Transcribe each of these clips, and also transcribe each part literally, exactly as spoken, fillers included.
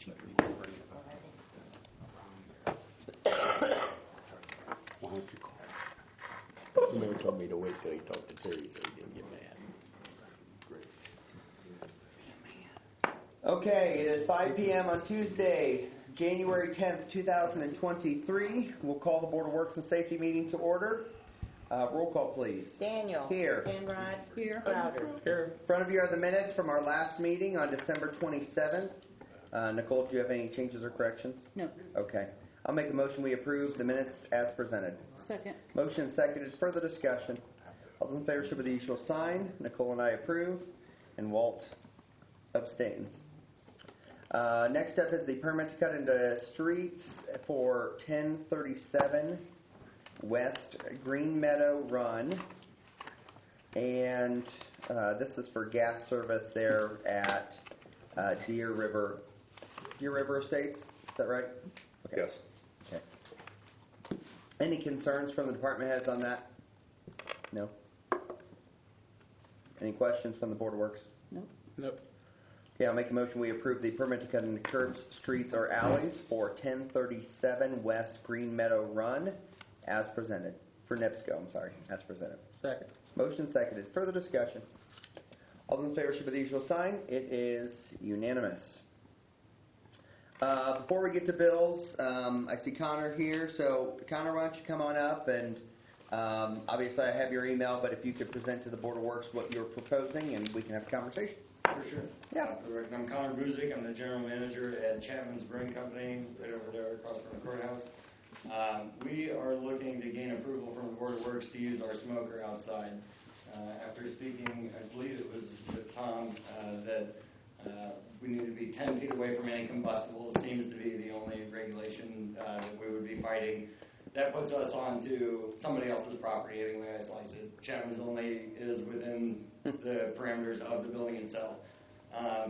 Why don't you call? The mayor told me to wait till he talked to Terry so he didn't get mad. Okay, it is five p.m. on Tuesday, January tenth, two thousand twenty-three. We'll call the Board of Works and Safety meeting to order. Uh, roll call, please. Daniel. Here. Enrod. Here. Crowder. Here. In front of you are the minutes from our last meeting on December twenty-seventh. Uh, Nicole, do you have any changes or corrections? No. Okay. I'll make a motion we approve the minutes as presented. Second. Motion seconded. Further discussion. All those in favor show by the usual sign. Nicole and I approve, and Walt abstains. Uh, next up is the permit to cut into streets for ten thirty-seven West Green Meadow Run. And uh, this is for gas service there at uh, Deer River Deer River Estates. Is that right? Okay. Yes. Okay. Any concerns from the department heads on that? No? Any questions from the Board of Works? Nope. Nope. Okay, I'll make a motion we approve the permit to cut into curbs, streets, or alleys for ten thirty-seven West Green Meadow Run as presented. For NIPSCO, I'm sorry, as presented. Second. Motion seconded. Further discussion. All those in favor should be the usual sign. It is unanimous. Uh, before we get to bills, um, I see Connor here. So, Connor, why don't you come on up? And um, obviously, I have your email, but if you could present to the Board of Works what you're proposing, and we can have a conversation. For sure. Yeah. Uh, I'm Connor Buzik. I'm the general manager at Chapman's Brewing Company, right over there across from the courthouse. Um, we are looking to gain approval from the Board of Works to use our smoker outside. Uh, after speaking, I believe it was with Tom, uh, that uh, we need to be ten feet away from any combustibles. Seems to be the only regulation uh, that we would be fighting. That puts us onto somebody else's property any way I slice it. Chapman's only is within the parameters of the building itself. Um,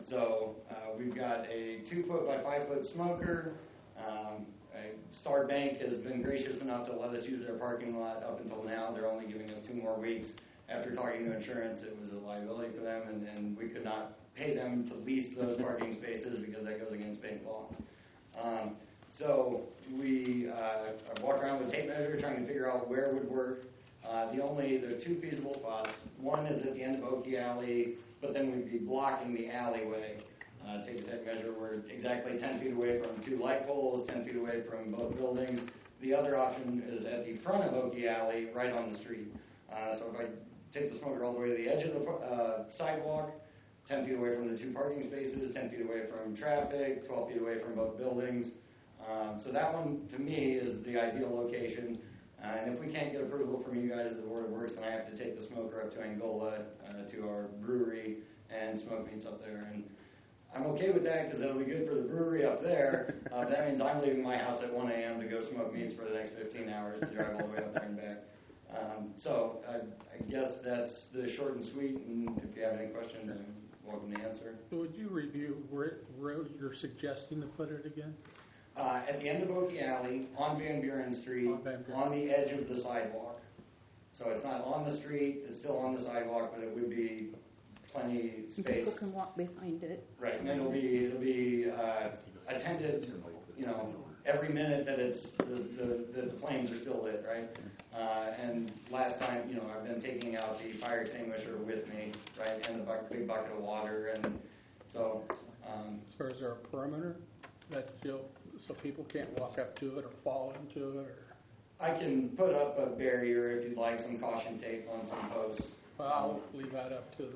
so uh, we've got a two foot by five foot smoker. Um, Star Bank has been gracious enough to let us use their parking lot up until now. They're only giving us two more weeks. After talking to insurance, it was a liability for them, and, and we could not pay them to lease those parking spaces because that goes against bank law. Um, so we uh, walked around with a tape measure trying to figure out where it would work. Uh, the only, there's two feasible spots. One is at the end of Okie Alley, but then we'd be blocking the alleyway. Uh, take a tape measure, we're exactly ten feet away from two light poles, ten feet away from both buildings. The other option is at the front of Okie Alley, right on the street. Uh, so if I take the smoker all the way to the edge of the uh, sidewalk, ten feet away from the two parking spaces, ten feet away from traffic, twelve feet away from both buildings. Um, so that one, to me, is the ideal location. Uh, and if we can't get approval from you guys at the Board of Works, then I have to take the smoker up to Angola, uh, to our brewery, and smoke meats up there. And I'm okay with that because it'll be good for the brewery up there. Uh, that means I'm leaving my house at one a.m. to go smoke meats for the next fifteen hours to drive all the way up there and back. Um, so I, I guess that's the short and sweet. And if you have any questions, I'm welcome to answer. Would you review where road you're suggesting to put it again? Uh, at the end of Okie Alley, on Van Buren Street, On Van Buren. on the edge of the sidewalk. So it's not on the street, it's still on the sidewalk, but it would be plenty space. People can walk behind it. Right, and it'll be it'll be uh, attended, you know, every minute that it's the, the, the, the flames are still lit, right? Uh, and last time, you know, I've been taking out the fire extinguisher with me, right, and the buck, big bucket of water, and so. Um, So is there a perimeter that's still, so people can't walk up to it or fall into it? Or? I can put up a barrier if you'd like, some caution tape on some posts. Well, I'll leave that up to the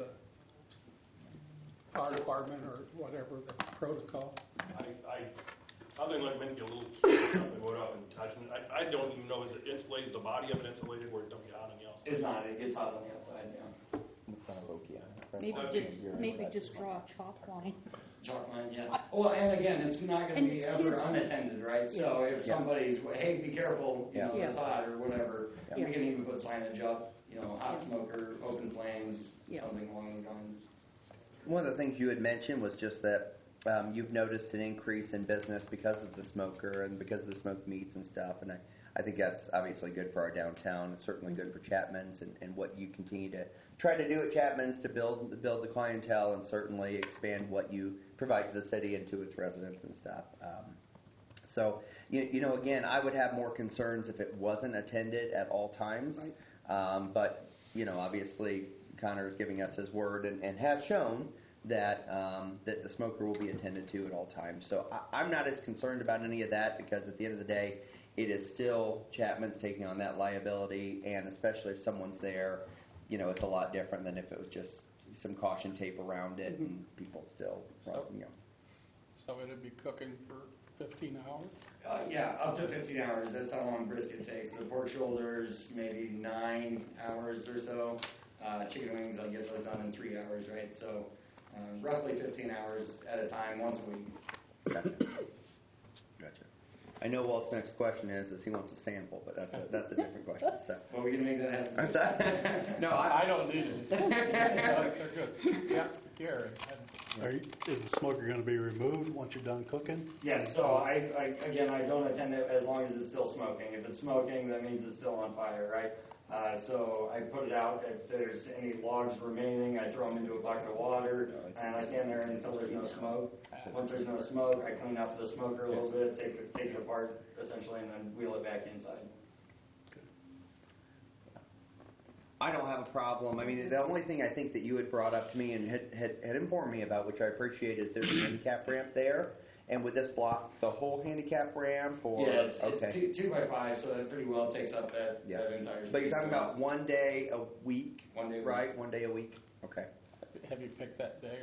fire department or whatever the protocol. I, I, other than like maybe a little something going up and touching it, I, I don't even know, is it insulated, the body of it insulated where it don't get hot on the outside? It's not, it gets hot on the outside, yeah. Maybe Uh, just maybe just draw a chalk line. Chalk line, yeah. Well, and again, it's not going And to be it's ever kids. unattended, right? So if Yeah. somebody's, hey, be careful, you know, Yeah. it's hot or whatever, Yeah. we can even put signage up, you know, hot Yeah. smoker, open flames, Yeah. something along those lines. One of the things you had mentioned was just that um, you've noticed an increase in business because of the smoker and because of the smoked meats and stuff. And I, I think that's obviously good for our downtown. It's certainly good for Chapman's and, and what you continue to try to do at Chapman's to build build the clientele and certainly expand what you provide to the city and to its residents and stuff. Um, so, you, you know, again, I would have more concerns if it wasn't attended at all times. Um, but, you know, obviously Connor is giving us his word and, and has shown that um, that the smoker will be attended to at all times. So I, I'm not as concerned about any of that because at the end of the day, it is still Chapman's taking on that liability, and especially if someone's there, you know, it's a lot different than if it was just some caution tape around it and people still, So- you know. So it'd be cooking for fifteen hours? Uh, yeah, up to fifteen hours. That's how long brisket takes. The pork shoulders, maybe nine hours or so. Uh, chicken wings, I get those done in three hours, right? So um, roughly fifteen hours at a time, once a week. Gotcha. Gotcha. I know Walt's next question is, is he wants a sample, but that's a, that's a different question. So. Well, we can make that happen. I'm sorry. No, I I, don't need it. They're good. Yeah, Gary. Are you, is the smoker going to be removed once you're done cooking? Yes, so I, I, again, I don't attend it as long as it's still smoking. If it's smoking, that means it's still on fire, right? Uh, so I put it out. If there's any logs remaining, I throw them into a bucket of water, and I stand there until there's no smoke. Once there's no smoke, I clean up the smoker a little bit, take it, take it apart, essentially, and then wheel it back inside. I don't have a problem. I mean, the only thing I think that you had brought up to me and had, had, had informed me about, which I appreciate, is there's a handicap ramp there. And would this block the whole handicap ramp? Or, Yeah, it's, okay. it's two, two by five, so that pretty well takes up that, Yeah. that entire space. But you're talking about one day a week, One day a week. right? One day a week. Okay. Have you picked that day?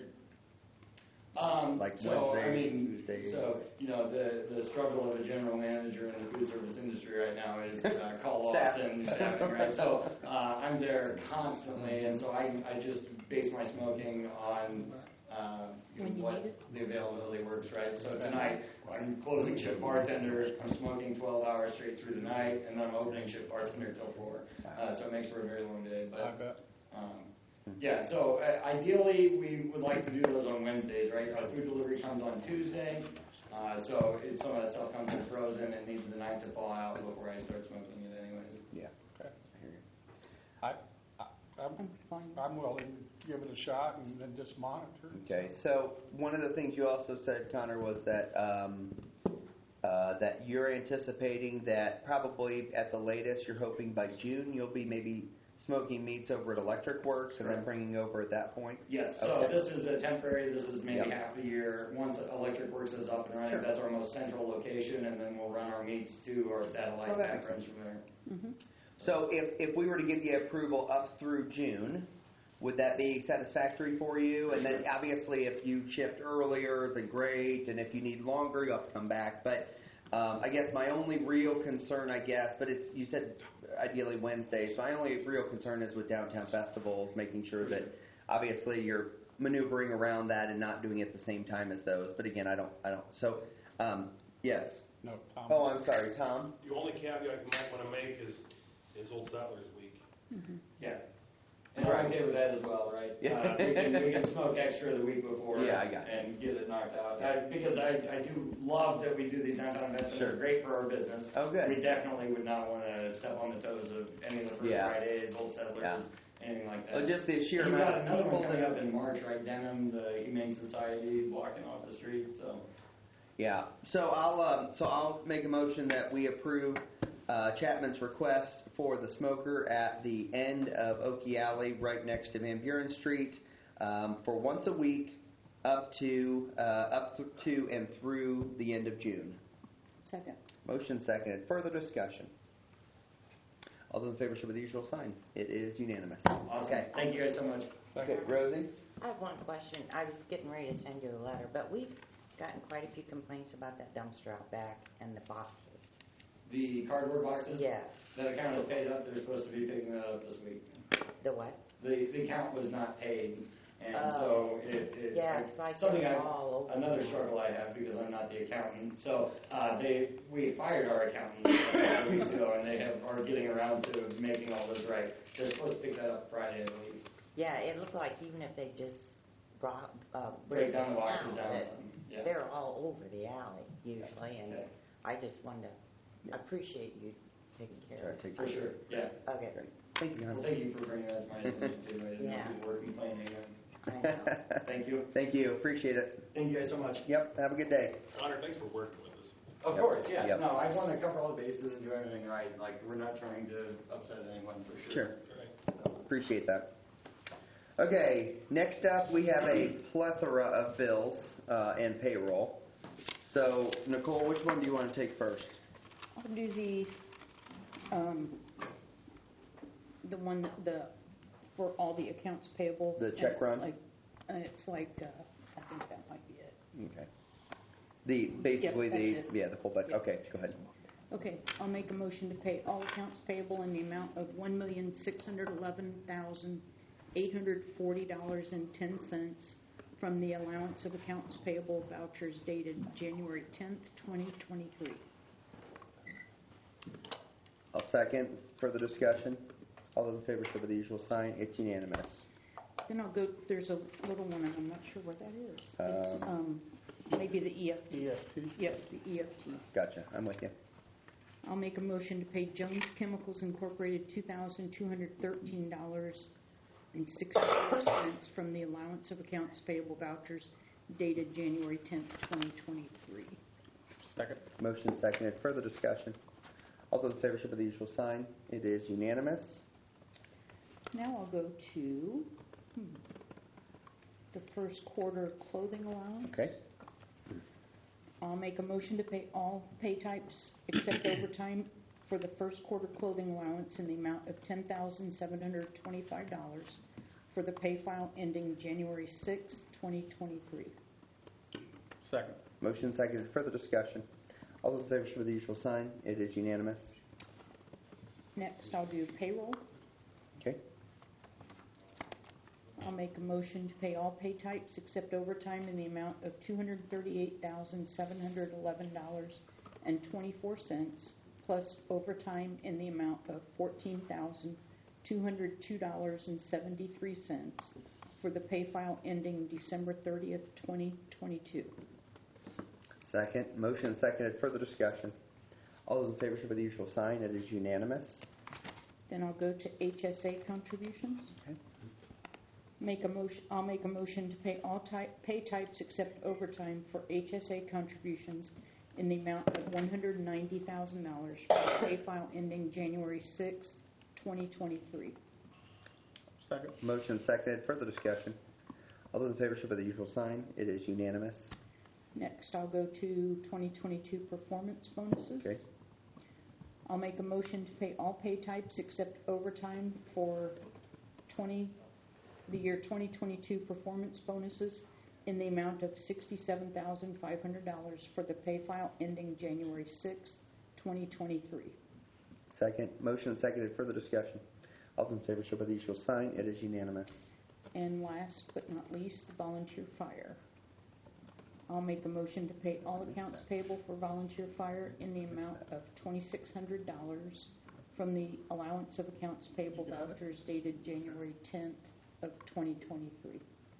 Um, Like so, I Wednesday, mean, Tuesday. so, you know, the, the struggle of a general manager in the food service industry right now is uh, call offs Staff. and staffing, right? So, uh, I'm there constantly, and so I, I just base my smoking on, uh, you know, When you what need it. the availability works, right? So tonight, I'm closing shift bartender, I'm smoking twelve hours straight through the night, and then I'm opening shift bartender till four. Uh, so it makes for a very long day, I but, bet. um, yeah, so uh, ideally, we would like to do those on Wednesdays, right? Our food delivery comes on Tuesday, uh, so it, some of that stuff comes in frozen and needs the night to thaw out before I start smoking it anyways. Yeah. Okay. I hear you. I, I, I'm, I'm fine. I'm willing to give it a shot and then just monitor. Okay, so one of the things you also said, Connor, was that um, uh, that you're anticipating that probably at the latest, you're hoping by June you'll be maybe smoking meats over at Electric Works and then Correct. bringing over at that point. Yes, so Okay. this is a temporary, this is maybe Yep. half a year. Once Electric Works is up and running, Sure. that's our most central location, and then we'll run our meats to our satellite Oh, that makes tap rooms from there. Mm-hmm. So if, if we were to give you approval up through June, would that be satisfactory for you? And then obviously if you shift earlier, then great, and if you need longer, you'll have to come back. But um, I guess my only real concern, I guess, but it's you said ideally Wednesday, so my only real concern is with downtown festivals, making sure that obviously you're maneuvering around that and not doing it at the same time as those. But again, I don't, I don't. So um, yes. No, Tom. Oh, I'm sorry, Tom. The only caveat you might want to make is, is Old Settlers Week. Yeah. And we're okay with that as well, right? Yeah. Uh, we can, we can smoke extra the week before Yeah, I got it. and get it knocked out. I, because I, I do love that we do these downtown events and Sure. they're great for our business. Oh, good. We definitely would not want to step on the toes of any of the First Yeah. Fridays, Old Settlers, Yeah. anything like that. Well, just the sheer You've amount got of another people one coming that- up in March, right? Denham, the Humane Society blocking off the street, so. Yeah. So I'll um, so I'll make a motion that we approve uh, Chapman's request for the smoker at the end of Okie Alley, right next to Van Buren Street, um, for once a week, up to uh, up th- to and through the end of June. Second. Motion seconded. Further discussion. All those in favor show with the usual sign. It is unanimous. Awesome. Okay. Thank you guys so much. Okay, Rosie. I have one question. I was getting ready to send you a letter, but we've gotten quite a few complaints about that dumpster out back and the boxes. The cardboard boxes? Yes. That account is paid up. They're supposed to be picking that up this week. The what? The, the account was not paid, and Oh. so it, it Yeah, I- it's like something they're I, all over. another struggle I have because I'm not the accountant. So uh, they we fired our accountant a couple weeks ago, and they have are getting around to making all this right. They're supposed to pick that up Friday, I believe. Yeah, it looked like even if they just brought, uh, Break down the boxes out, down that some. Yeah. they're all over the alley usually, and Okay. I just wanted to appreciate you taken care Try of. to take For sure, yeah. Okay, Thank you, Well, Hans. thank you for bringing that to my attention too. I didn't know Yeah. people were complaining. I know. Thank you. Thank you. Appreciate it. Thank you guys so much. Yep. Have a good day. Connor, thanks for working with us. Of Yep. course, yeah. Yep. No, I want to cover all the bases and do everything right. Like, we're not trying to upset anyone for sure. Sure. Right. Appreciate that. Okay. Next up, we have a plethora of bills uh, and payroll. So, Nicole, which one do you want to take first? I'll do the, um, the one, that- the, for all the accounts payable. The check And it's run? like- uh, It's like, uh, I think that might be it. Okay. The basically that's the it. yeah the full budget. Yep. Okay, go ahead. Okay, I'll make a motion to pay all accounts payable in the amount of one million, six hundred eleven thousand, eight hundred forty dollars and ten cents from the allowance of accounts payable vouchers dated January tenth, twenty twenty-three. I'll second. Further discussion. All those in favor, show by the usual sign. It's unanimous. Then I'll go, there's a little one, and I'm not sure what that is. It's, Um, um, maybe the E F T. E F T. Yep, the E F T. Gotcha. I'm with you. I'll make a motion to pay Jones Chemicals Incorporated two thousand two hundred thirteen dollars and sixty-four cents from the allowance of accounts payable vouchers dated January tenth, twenty twenty-three. Second. Motion seconded. Further discussion. All those in favor, show by the usual sign. It is unanimous. Now I'll go to hmm, the first quarter clothing allowance. Okay. I'll make a motion to pay all pay types except overtime for the first quarter clothing allowance in the amount of ten thousand seven hundred twenty-five dollars for the pay file ending January sixth, twenty twenty-three. Second. Motion seconded. Further discussion. All those in favor, show by the usual sign. It is unanimous. Next, I'll do payroll. Okay. I'll make a motion to pay all pay types except overtime in the amount of two hundred thirty-eight thousand seven hundred eleven dollars and twenty-four cents, plus overtime in the amount of fourteen thousand two hundred two dollars and seventy-three cents for the pay file ending December thirtieth, twenty twenty-two. Second. Motion seconded. Further discussion. All those in favor, show by the usual sign. It is unanimous. Then I'll go to H S A contributions. Okay. Make a motion, I'll make a motion to pay all type, pay types except overtime for H S A contributions in the amount of one hundred ninety thousand dollars for the pay file ending January sixth, twenty twenty-three. Second. Motion seconded. Further discussion. All those in favor, show by the usual sign. It is unanimous. Next, I'll go to twenty twenty-two performance bonuses. Okay. I'll make a motion to pay all pay types except overtime for twenty, the year twenty twenty-two performance bonuses in the amount of sixty-seven thousand five hundred dollars for the pay file ending January sixth, twenty twenty-three. Second. Motion seconded. Further discussion. All those in favor, show by the usual sign. It is unanimous. And last but not least, the volunteer fire. I'll make a motion to pay all accounts payable for volunteer fire in the amount of twenty-six hundred dollars from the allowance of accounts payable vouchers dated January tenth of twenty twenty-three.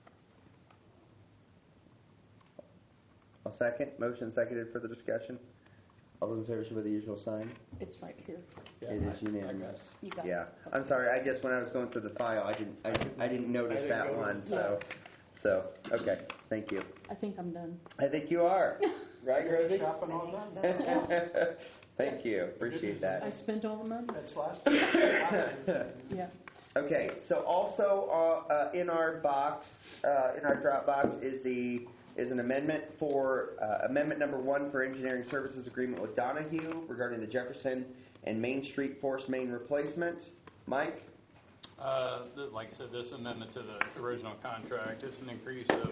I'll second. Motion seconded. Further discussion. All those in favor, show by the usual sign. It's right here. Yeah, It I- is unanimous. You got it. Yeah. I'm sorry. I just when I was going through the file, I didn't I, I didn't notice I didn't that go one. to- So so okay. Thank you. I think I'm done. I think you are. Right, Rosie? Shopping all done? Thank you. Appreciate I that. spent all the money? That's last. Yeah. Okay, so also uh, uh, in our box, uh, in our drop box is the is an amendment for uh, amendment number one for engineering services agreement with Donahue regarding the Jefferson and Main Street force main replacement. Mike, Uh, th- Like I said, this amendment to the original contract is an increase of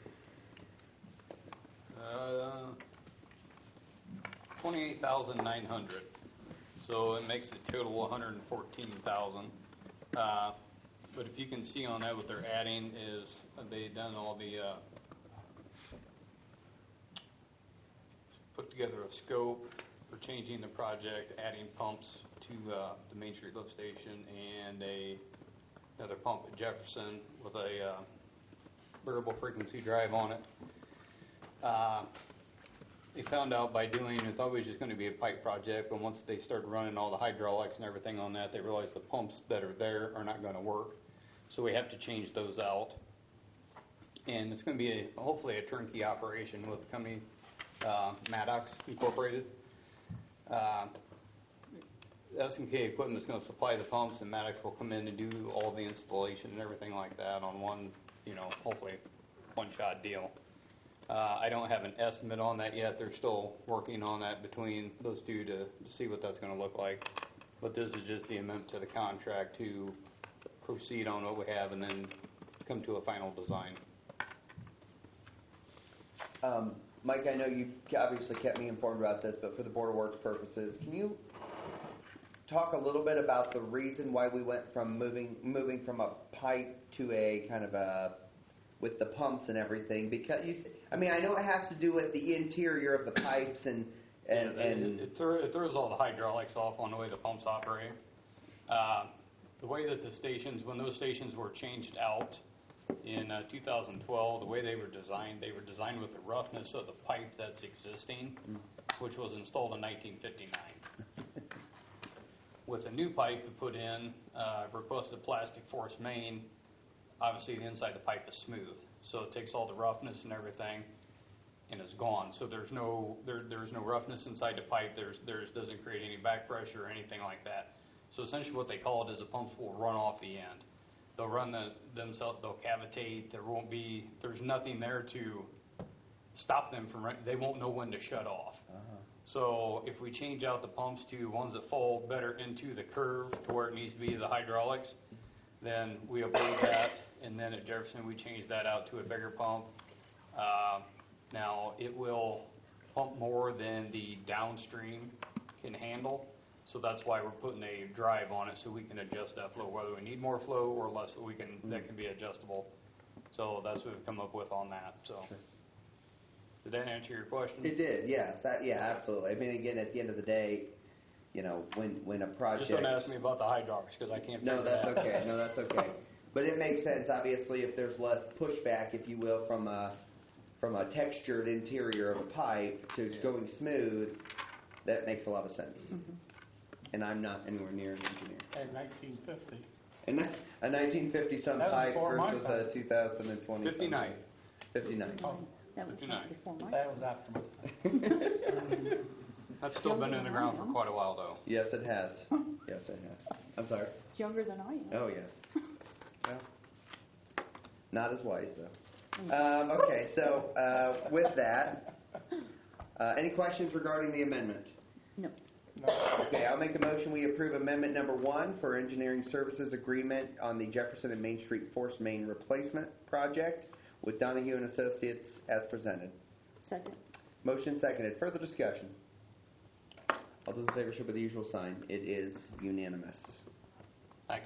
uh, twenty-eight thousand nine hundred. So it makes the total one hundred fourteen thousand. Uh, But if you can see on that, what they're adding is uh, they done all the, uh, put together a scope for changing the project, adding pumps to uh, the Main Street lift station and a another pump at Jefferson with a uh, variable frequency drive on it. Uh, they found out by doing, they thought it was just going to be a pipe project, but once they started running all the hydraulics and everything on that, they realized the pumps that are there are not going to work. So we have to change those out. And it's going to be a, hopefully a turnkey operation with the company, uh, Maddox Incorporated. Uh, S and K Equipment is going to supply the pumps, and Maddox will come in and do all the installation and everything like that on one, you know, hopefully one-shot deal. Uh, I don't have an estimate on that yet. They're still working on that between those two to, to see what that's going to look like. But this is just the amendment to the contract to proceed on what we have and then come to a final design. Um, Mike, I know you've obviously kept me informed about this, but for the Board of Works purposes, can you talk a little bit about the reason why we went from moving moving from a pipe to a kind of a with the pumps and everything? Because you, I mean, I know it has to do with the interior of the pipes and and, yeah, and it, it, throw, it throws all the hydraulics off on the way the pumps operate. Uh, the way that the stations, when those stations were changed out in uh, two thousand twelve, the way they were designed, they were designed with the roughness of the pipe that's existing, mm. which was installed in nineteen fifty-nine. With a new pipe to put in, uh, requested plastic force main. Obviously, the inside of the pipe is smooth, so it takes all the roughness and everything, and is gone. So there's no there there's no roughness inside the pipe. There's there's doesn't create any back pressure or anything like that. So essentially, what they call it is the pumps will run off the end. They'll run the, themselves. They'll cavitate. There won't be. There's nothing there to stop them from. They won't know when to shut off. Uh-huh. So if we change out the pumps to ones that fall better into the curve to where it needs to be, the hydraulics, then we avoid that. And then at Jefferson, we change that out to a bigger pump. Uh, now, it will pump more than the downstream can handle. So that's why we're putting a drive on it so we can adjust that flow, whether we need more flow or less, we can mm-hmm. that can be adjustable. So that's what we've come up with on that. So sure. Did that answer your question? It did, yes. That, yeah, absolutely. I mean, again, at the end of the day, you know, when when a project... Just don't ask me about the hydraulics because I can't No, figure that's that out. okay. No, that's okay. But it makes sense, obviously, if there's less pushback, if you will, from a, from a textured interior of a pipe to yeah. going smooth, that makes a lot of sense. Mm-hmm. And I'm not anywhere near an engineer. In nineteen fifty. And a nineteen fifty some pipe versus a two thousand twenty fifty-nine. fifty-nine. Oh. That was fifty-nine. Before mine. That was after my time. That's still been in the ground for quite a while, though. Yes, it has. Yes, it has. I'm sorry. It's younger than I am. Oh, yes. Well, not as wise, though. Um, okay, so uh, with that, uh, any questions regarding the amendment? No. No. Okay, I'll make a motion we approve amendment number one for engineering services agreement on the Jefferson and Main Street Force Main Replacement Project with Donahue and Associates as presented. Second. Motion seconded. Further discussion? All those in favor show by the usual sign. It is unanimous. Thanks.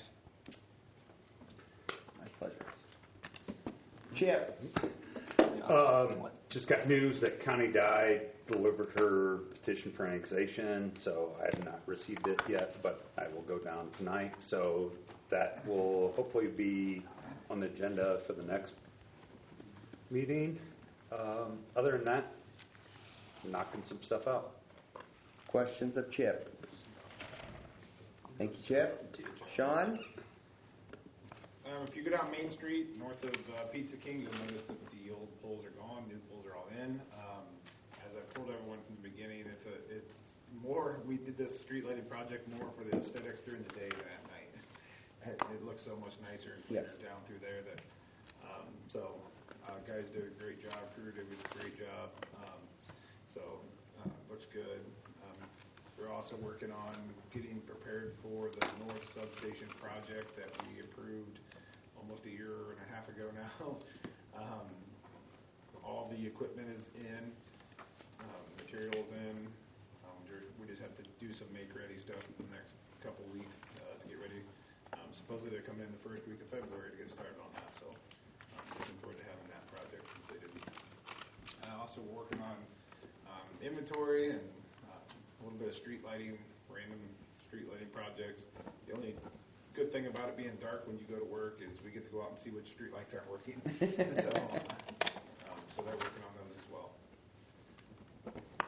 My pleasure. Chip. Uh, just got news that Connie Dye delivered her petition for annexation, so I have not received it yet, but I will go down tonight. So that will hopefully be on the agenda for the next meeting. Um, other than that, knocking some stuff out. Questions of Chip? Thank you, Chip. Sean? Um, if you go down Main Street, north of uh, Pizza King, you'll notice that the old poles are gone, new poles are all in. Um, as I've told everyone from the beginning, it's a it's more. We did this street lighting project more for the aesthetics during the day than at night. It, it looks so much nicer and cleaner yes. down through there. That um, so uh, guys did a great job. Crew did a great job. Um, so uh, looks good. Um, we're also working on getting prepared for the North Substation project that we approved almost a year and a half ago now. um, all the equipment is in, um, materials in. Um, we just have to do some make-ready stuff in the next couple weeks uh, to get ready. Um, supposedly they're coming in the first week of February to get started on that, so I'm looking forward to having that project completed. Uh, also working on um, inventory and uh, a little bit of street lighting, random street lighting projects. The only good thing about it being dark when you go to work is we get to go out and see which street lights aren't working. so, um, so they're working on them as well.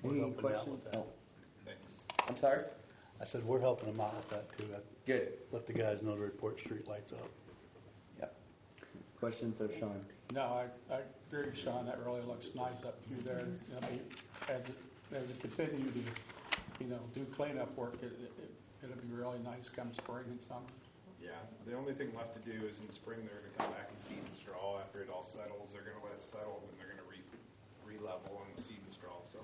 We're Any helping out questions? with that. Oh, Thanks. I'm sorry? I said, we're helping them out with that too. I Good. let the guys know to report street lights up. Yep. Questions of Sean? No, I, I agree, Sean, that really looks nice up through there. I mean, as it, as it continue to, you know, do cleanup work, it, it, it'll be really nice come spring and summer. Yeah, the only thing left to do is in spring they're gonna come back and seed and straw. After it all settles, they're gonna let it settle, and they're gonna re, re-level and seed and straw, so.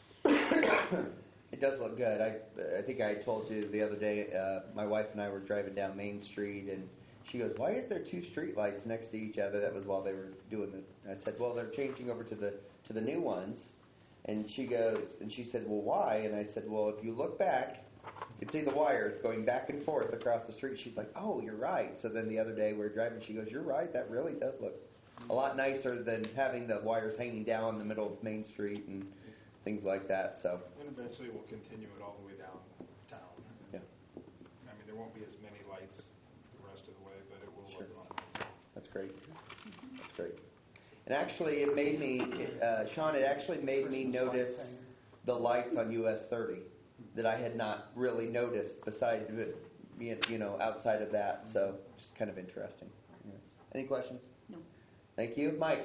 It does look good. I, I think I told you the other day, uh, my wife and I were driving down Main Street, and she goes, "Why is there two street lights next to each other?" That was while they were doing the. I said, "Well, they're changing over to the to the new ones." And she goes, and she said, "Well, why?" And I said, "Well, if you look back, you can see the wires going back and forth across the street." She's like, "Oh, you're right." So then the other day we were driving, she goes, "You're right. That really does look a lot nicer than having the wires hanging down in the middle of Main Street and things like that." So. And eventually we'll continue it all the way downtown. Yeah. I mean, there won't be as many lights the rest of the way, but it will Sure. look a lot nicer. That's great. That's great. And actually, it made me, uh, Sean, it actually made me notice the lights on U S thirty that I had not really noticed besides, you know, outside of that. So just kind of interesting. Yes. Any questions? No. Thank you. Mike?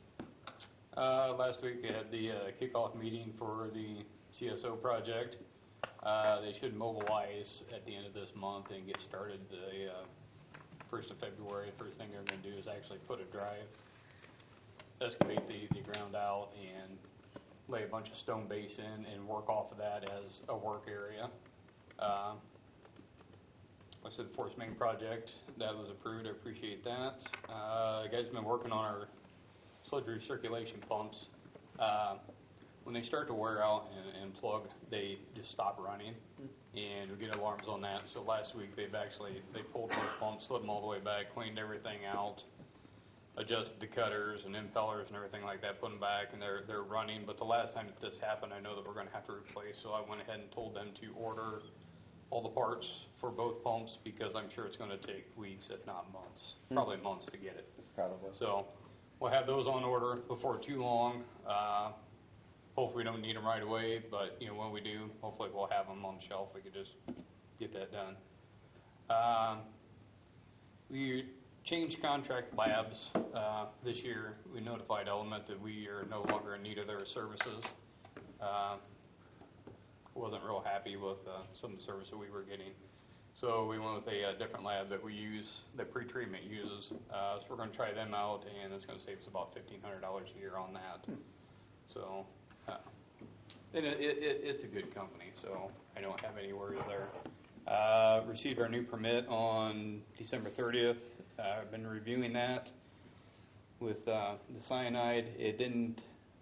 Uh, last week we had the uh, kickoff meeting for the C S O project. Uh, they should mobilize at the end of this month and get started the uh, first of February. The first thing they're going to do is actually put a drive, excavate the, the ground out, and lay a bunch of stone base in and work off of that as a work area. Uh, I said the Force Main project, that was approved. I appreciate that. Uh, the guys have been working on our sludge recirculation pumps. Uh, when they start to wear out and, and plug, they just stop running, and we get alarms on that. So last week they've actually they pulled those pumps, slid them all the way back, cleaned everything out, adjusted the cutters and impellers and everything like that, put them back, and they're they're running. But the last time that this happened, I know that we're going to have to replace. So I went ahead and told them to order all the parts for both pumps because I'm sure it's going to take weeks, if not months, probably months to get it. Probably. So we'll have those on order before too long. Uh, hopefully we don't need them right away, but you know when we do, hopefully we'll have them on the shelf. We could just get that done. Um, we changed contract labs uh, this year. We notified Element that we are no longer in need of their services. Uh, wasn't real happy with uh, some of the service that we were getting. So we went with a, a different lab that we use, that pre-treatment uses. Uh, so we're going to try them out, and it's going to save us about fifteen hundred dollars a year on that. Hmm. So uh, and it, it, it's a good company, so I don't have any worries there. Uh, received our new permit on December thirtieth. Uh, I've been reviewing that with uh, the cyanide. It didn't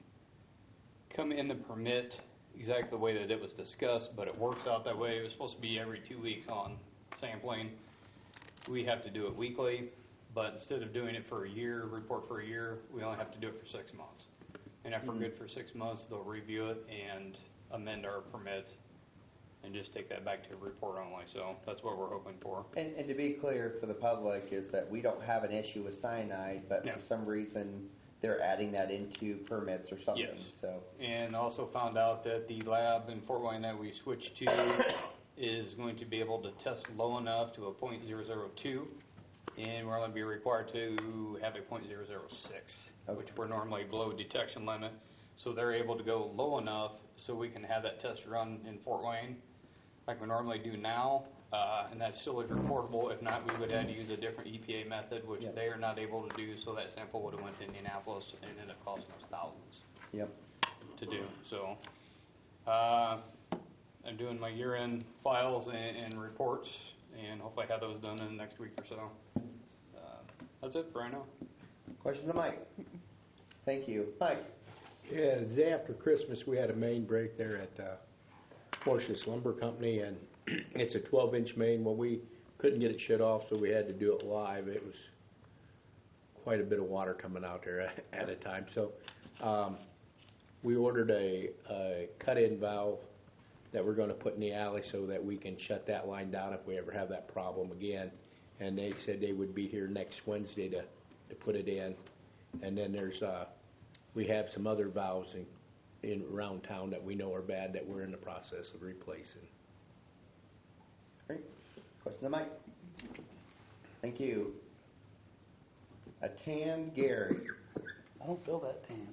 come in the permit exactly the way that it was discussed, but it works out that way. It was supposed to be every two weeks on sampling. We have to do it weekly, but instead of doing it for a year, report for a year, we only have to do it for six months. And after Mm-hmm. we're good for six months, they'll review it and amend our permit and just take that back to a report only. So that's what we're hoping for. And, and to be clear for the public is that we don't have an issue with cyanide, but No. for some reason they're adding that into permits or something. Yes. So And also found out that the lab in Fort Wayne that we switched to is going to be able to test low enough to a point zero zero two, and we're going to be required to have a point zero zero six, Okay. which we're normally below detection limit. So they're able to go low enough so we can have that test run in Fort Wayne like we normally do now, uh, and that still is reportable. If not, we would have to use a different E P A method, which Yep. they are not able to do, so that sample would have went to Indianapolis and ended up costing us thousands yep. to do. So uh, I'm doing my year-end files and, and reports, and hopefully have those done in the next week or so. Uh, that's it for right now. Questions of Mike? Thank you. Mike? Yeah, the day after Christmas, we had a main break there at uh, Portius Lumber Company, and it's a twelve inch main. Well, we couldn't get it shut off, so we had to do it live. It was quite a bit of water coming out there at, at a time. So um, we ordered a, a cut-in valve that we're going to put in the alley so that we can shut that line down if we ever have that problem again. And they said they would be here next Wednesday to, to put it in. And then there's uh, we have some other valves in, in, around town that we know are bad that we're in the process of replacing. Great. Questions on Mike? Thank you. A tan Gary. I don't feel that tan.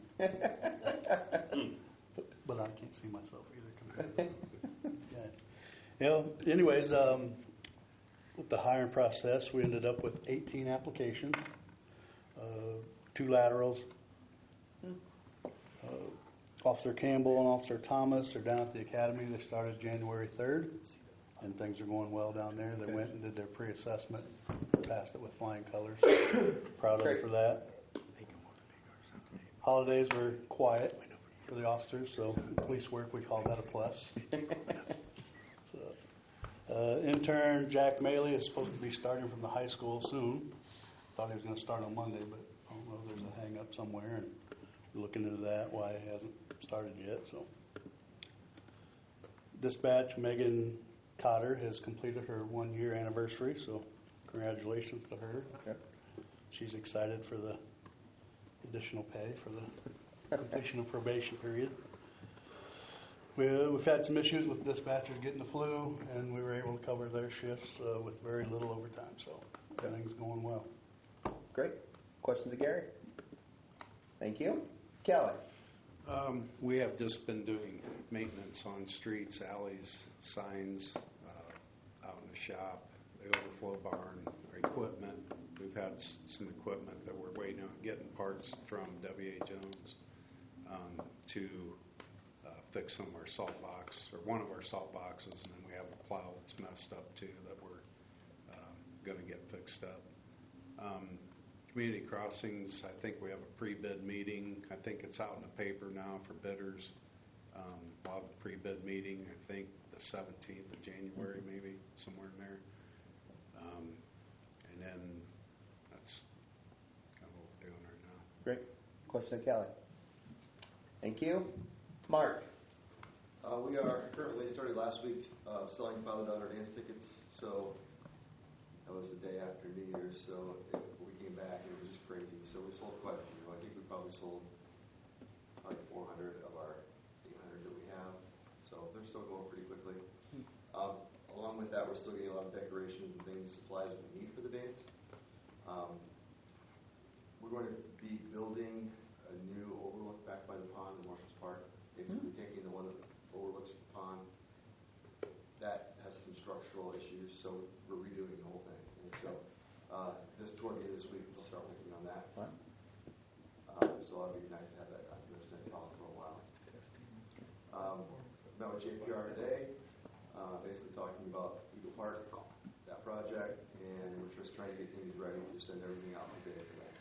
but, but I can't see myself either compared to these guys. You know, anyways, um, with the hiring process, we ended up with eighteen applications, uh, two laterals. Uh, Officer Campbell and Officer Thomas are down at the academy. They started January third, and things are going well down there. They went and did their pre-assessment, passed it with flying colors. Proud of them for that. Holidays were quiet for the officers, so police work, we call that a plus. So, uh, intern Jack Maley is supposed to be starting from the high school soon. Thought he was going to start on Monday, but I don't know if there's a hang-up somewhere, and we're looking into that, why it hasn't started yet. So, dispatch Megan Cotter has completed her one-year anniversary, so congratulations to her. Okay. She's excited for the additional pay for the completion of probation period. We, uh, we've had some issues with dispatchers getting the flu, and we were able to cover their shifts uh, with very little overtime, so everything's going well. Great. Questions of Gary? Thank you. Kelly? Um, we have just been doing maintenance on streets, alleys, signs, uh, out in the shop, the overflow barn, our equipment. We've had s- some equipment that we're waiting on getting parts from W A Jones um, to uh, fix some of our salt box, or one of our salt boxes, and then we have a plow that's messed up too that we're uh, going to get fixed up. Um, Community crossings, I think we have a pre-bid meeting. I think it's out in the paper now for bidders. Um, we'll have a pre-bid meeting, I think the seventeenth of January, maybe, somewhere in there. Um, and then that's kind of what we're doing right now. Great. Question of Kelly? Thank you. Mark? Uh, we are currently started last week uh, selling Father Daughter dance tickets. So that was the day after New Year's. So it, we came back and it was just crazy. So we sold quite a few. I think we probably sold probably four hundred of our eight hundred that we have. So they're still going pretty quickly. Um, along with that, we're still getting a lot of decorations and things, supplies we need for the dance. Um, we're going to be building a new overlook back by the pond in Marshall's Park. Basically taking the one that overlooks the pond. That has some structural issues, so we're redoing the whole thing. And so uh, this toward the end of this week, we'll start working on that. Uh, so it'll be nice to have that done. It's been a problem for a while. Um, met with J P R today, uh, basically talking about Eagle Park, that project, and we're just trying to get things ready to send everything out to bid for that.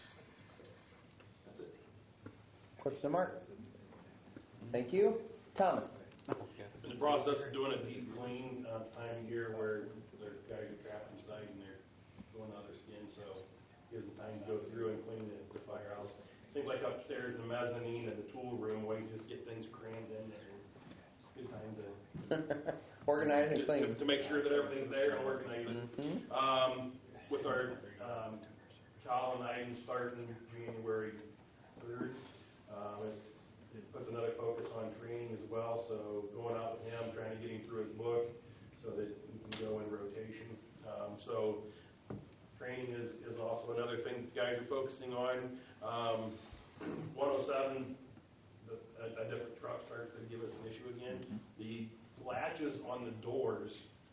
That's it. Question of Mark? Thank you. Thomas? In the process of doing a deep clean, uh, time of year where there's guys are trapped inside and they're going out their skin, so gives them time to go through and clean the, the firehouse. Seems like upstairs in the mezzanine and the tool room, where you just get things crammed in there. Good time to Organize and to, clean. to, to make sure that everything's there and organized. Mm-hmm. Um, with our um, Colin Iden starting January third, um, it, it puts another focus on training as well. So going out with him, trying to get him through his book so that he can go in rotation. Um, so training is, is also another thing that guys are focusing on. Um, one oh seven, the, a, a different truck starts to give us an issue again. The latches on the doors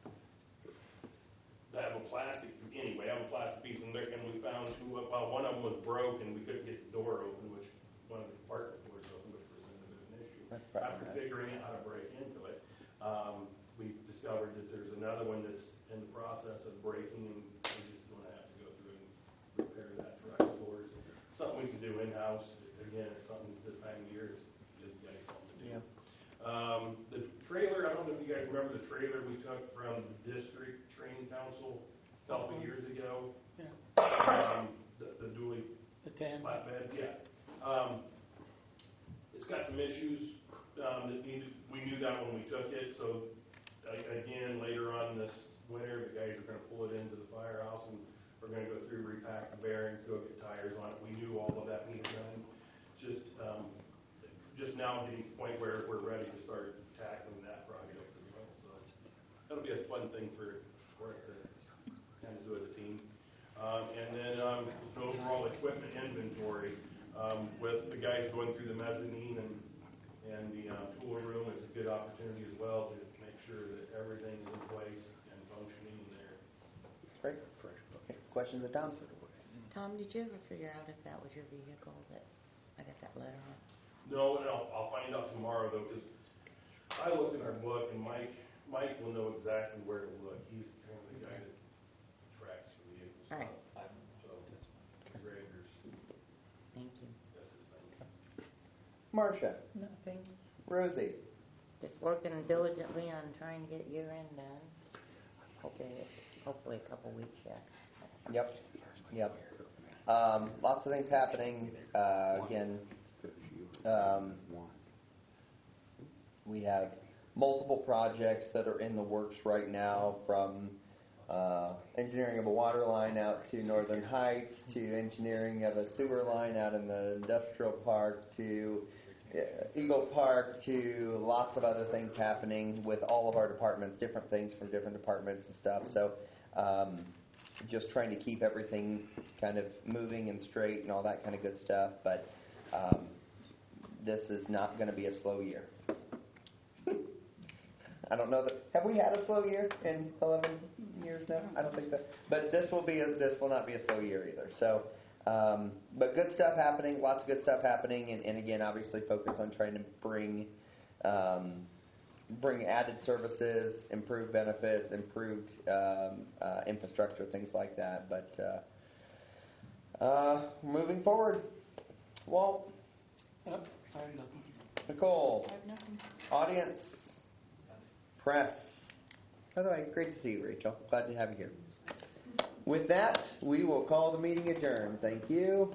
that have a plastic, anyway, have a plastic piece in there, and we found two, well, one of them was broke and we couldn't get the door open, which one of the compartment doors open, which presented a bit of an issue. After figuring out how to break into it, um, we discovered that there's another one that's in the process of breaking, and we're just going to have to go through and repair that truck doors. Something we can do in-house. Again, it's something this time of year is guys want to do. Yeah. Um, the trailer, I don't know if you guys remember the trailer we took from the district training council a couple of years ago. Yeah. Um, the, the dually The tan. flatbed, yeah. Um, it's got some issues um, that needed, we knew that when we took it, so uh, again, later on this winter, the guys are going to pull it into the firehouse and we're going to go through, repack the bearings, go get tires on it. We knew all of that needed done. Just um, just now getting to the point where we're ready to start tackling that project as well. So that'll be a fun thing for, for us to kind of do as a team. Um, and then um, the overall equipment inventory um, with the guys going through the mezzanine and and the uh, tool room, it's a good opportunity as well to make sure that everything's in place and functioning there. Great. Okay. Questions of Tom? Tom, did you ever figure out if that was your vehicle that I got that letter on? No, and I'll, I'll find out tomorrow though, because I looked in our book and Mike Mike will know exactly where to look. He's kind of the guy that tracks for vehicles. All right. So, Gregor's, Thank you. that's his thing. Marcia? Nothing. Rosie? Just working diligently on trying to get year end done. Hopefully, hopefully a couple weeks yet. Yep. Yep. Um, lots of things happening. Uh, again, um, we have multiple projects that are in the works right now, from uh, engineering of a water line out to Northern Heights, to engineering of a sewer line out in the industrial park, to uh, Eagle Park, to lots of other things happening with all of our departments, different things from different departments and stuff. So um, just trying to keep everything kind of moving and straight and all that kind of good stuff. But um, this is not going to be a slow year. I don't know that, have we had a slow year in eleven years now? I don't think so. But this will be a, this will not be a slow year either. So, um, but good stuff happening, lots of good stuff happening, and, and again, obviously focus on trying to bring um, bring added services, improved benefits, improved um, uh, infrastructure, things like that. But uh, uh, moving forward, Walt, Yep, I have nothing. Nicole, I have nothing. audience, press. Otherwise, great to see you, Rachel. Glad to have you here. With that, we will call the meeting adjourned. Thank you.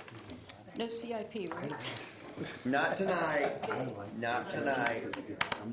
No C I P, right? Not tonight. Not tonight.